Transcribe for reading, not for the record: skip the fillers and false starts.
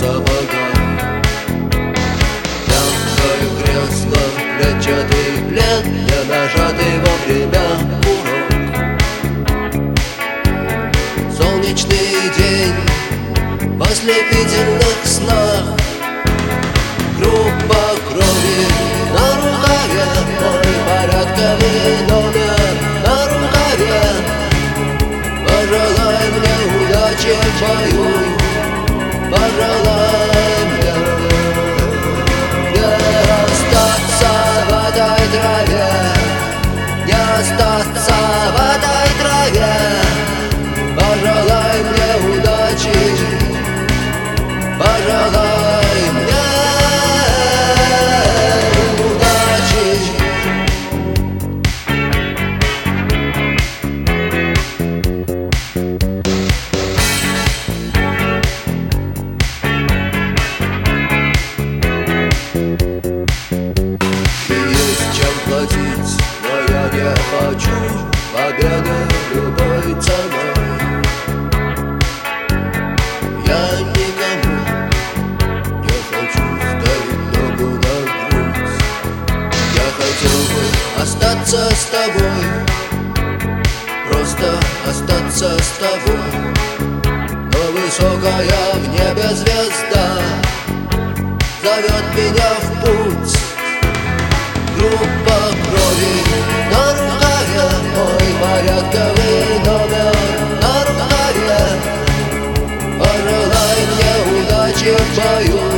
сапогах. Мягкое кресло, клетчатый плед, не нажатый вовремя курок. Солнечный день в ослепительных снах. Группа крови на рукаве, мой порядковый номер на рукаве. Пожелай мне удачи в бою, пожелай мне не остаться в этой траве, не остаться в этой траве. Пожелай мне удачи, пожелай мне удачи. Есть чем платить, но я не хочу победы любой ценой. Я никому не хочу ставить ногу на грудь. Я хотел бы остаться с тобой, просто остаться с тобой. Но высокая в небе звезда зовет меня в путь. Группа крови на рукаве, мой порядковый номер на рукаве. Пожелай мне удачи в бою.